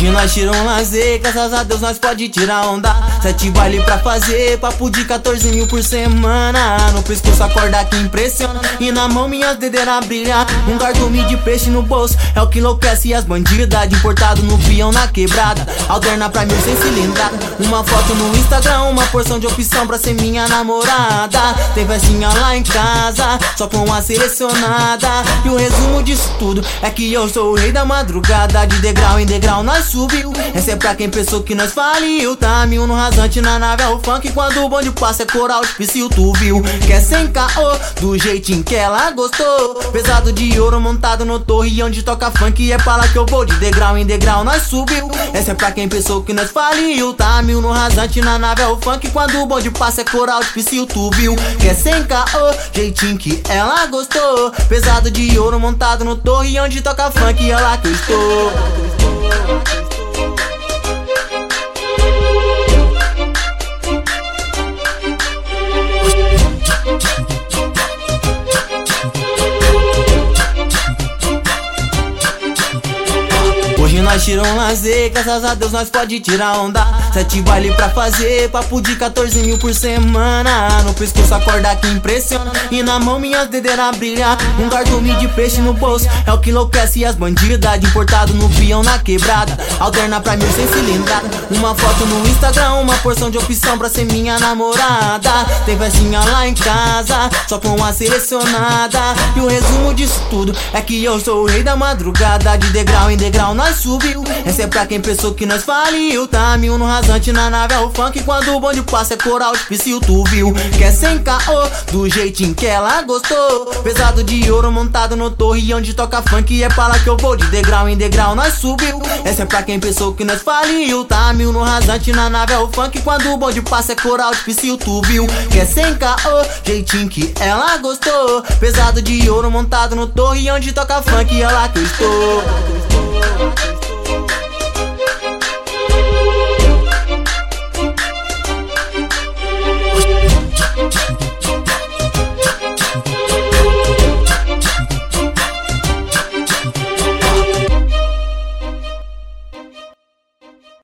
Hoje nós tiramos um lazer, graças a Deus nós pode tirar onda. 7 baile pra fazer, papo de 14 mil por semana. No pescoço a corda que impressiona e na mão minhas dedeiras brilham. Um cardume de peixe no bolso é o que enlouquece as bandidas. Importado no peão na quebrada, alterna pra 1000 sem cilindrada. Uma foto no Instagram, uma porção de opção pra ser minha namorada. Tem festinha lá em casa, só com a selecionada. E o resumo disso tudo é que eu sou o rei da madrugada. De degrau em degrau nós subiu, essa é pra quem pensou que nós faliu. Tá 1000 no rasante, na nave é o funk. Quando o bonde passa é coral de psil, tu viu? Quer sem caô, do jeitinho que ela gostou. Pesado de ouro montado no torre onde toca funk. É pra lá que eu vou, de degrau em degrau nós subiu. Essa é pra quem pensou que nós faliu. Tá 1000 no rasante, na nave é o funk. Quando o bonde passa é coral de psil, tu viu? Quer sem caô, jeitinho que ela gostou. Pesado de ouro montado no torre onde toca funk. É lá que eu estou. Hoje nós tiramos um lazer, graças a Deus nós pode tirar onda. 7 baile pra fazer, papo de 14 mil por semana. No pescoço a corda que impressiona e na mão minhas dedeiras brilham. Um cardume de peixe no bolso é o que enlouquece as bandidas. Importado no peão na quebrada, alterna pra 1000 sem cilindrada. Uma foto no Instagram, uma porção de opção pra ser minha namorada. Tem festinha lá em casa, só com a selecionada. E o resumo disso tudo é que eu sou o rei da madrugada. De degrau em degrau nós subiu, essa é pra quem pensou que nós faliu. Tá 1000 no rasante, na nave é o funk. Quando o bonde passa é coral de psil, tu viu? Quer sem caô, do jeitinho que ela gostou. Pesado de ouro montado no torre onde toca funk. É pra lá que eu vou, de degrau em degrau nós subiu. Essa é pra quem pensou que nós faliu. Tá 1000 no rasante, na nave é o funk. Quando o bonde passa é coral de psil, tu viu? Quer sem caô, jeitinho que ela gostou. Pesado de ouro montado no torre onde toca funk. É lá que eu estou.